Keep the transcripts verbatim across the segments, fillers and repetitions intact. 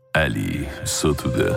علی ستوده.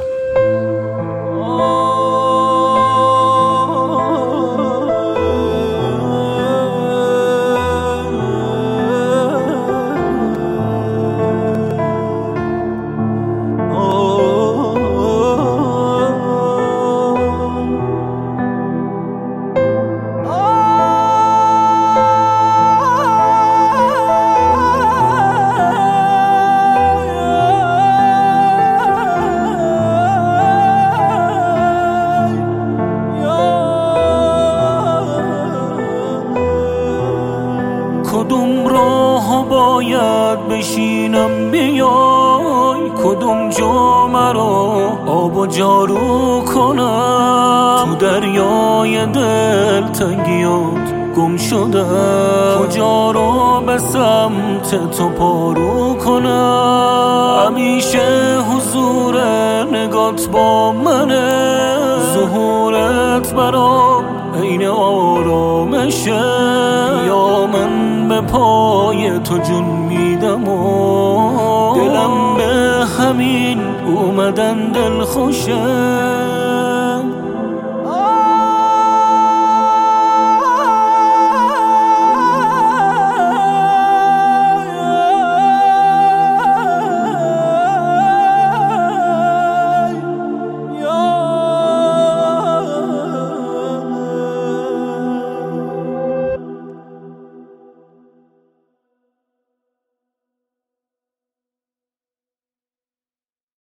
کدوم راه باید بشینم بیای، کدوم جا مرا آب و جارو کنم، تو دریای دل تنگیات گم شدم، کجا رو به سمت تو پارو کنم. همیشه حضور نگات با منه، ظهورت برام عین آرامشه، یا من به پای تو جون میدم و دلم به همین اومدن دل خوشه.